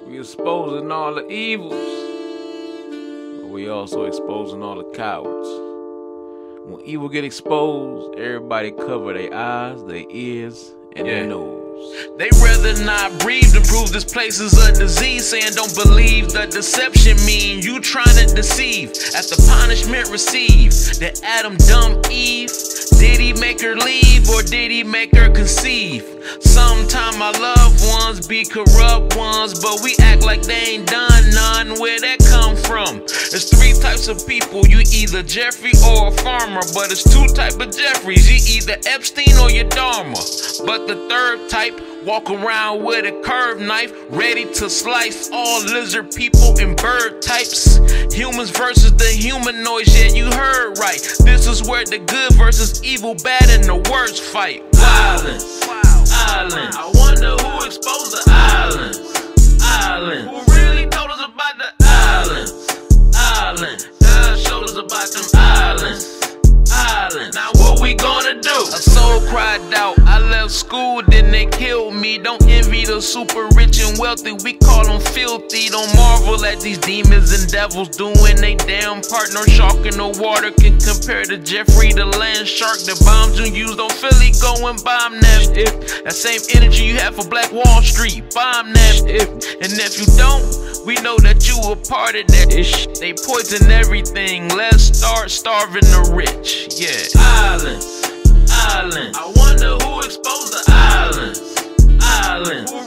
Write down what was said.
We exposing all the evils, but we also exposing all the cowards. When evil get exposed, everybody cover their eyes, their ears, and their nose. They rather not breathe than prove this place is a disease. Saying don't believe the deception mean you trying to deceive. As the punishment received, did Adam dumb Eve? Did he make her leave or did he make her conceive? Sometime our loved ones be corrupt ones, but we act like they ain't done none. Where that come from? There's three types of people. You either Jeffrey or a farmer, but it's two type of Jeffreys. You either Epstein or your Dharma. But the third type walk around with a curved knife, ready to slice all lizard people and bird types. Humans versus the humanoids, yeah, you heard right. This is where the good versus evil, bad, and the worst fight. Violence, island. I wonder who exposed the islands. Island. Who really told us about the islands? Island. God showed us about them islands. Island. Now what we gonna do? A soul cried out, I left school, then they killed me. Don't envy the super rich and wealthy, we call them filthy. Don't marvel at these demons and devils doing they damn part. No shark in the water can compare to Jeffrey the land shark. The bombs you used on Philly, go and bomb that. If that same energy you have for Black Wall Street, bomb that. And if you don't, we know that you a part of that. They poison everything, let's start starving the rich. Yeah. Islands, island. I wonder who exposed the islands. Island. Who